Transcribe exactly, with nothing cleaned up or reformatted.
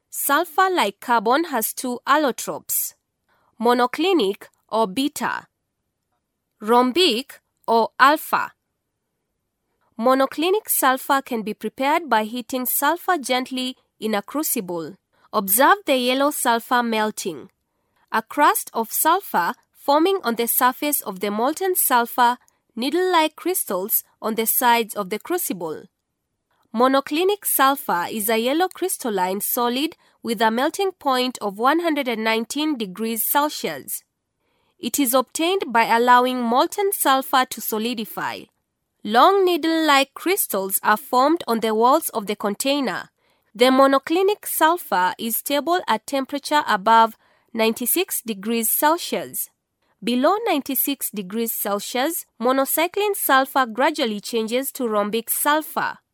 Sulfur, like carbon, has two allotropes: monoclinic or beta, rhombic or alpha. Monoclinic sulfur can be prepared by heating sulfur gently in a crucible. Observe the yellow sulfur melting. A crust of sulfur forming on the surface of the molten sulfur, needle-like crystals on the sides of the crucible. Monoclinic sulfur is a yellow crystalline solid with a melting point of one hundred nineteen degrees Celsius. It is obtained by allowing molten sulfur to solidify. Long needle-like crystals are formed on the walls of the container. The monoclinic sulfur is stable at temperature above ninety-six degrees Celsius. Below ninety-six degrees Celsius, monocycline sulfur gradually changes to rhombic sulfur.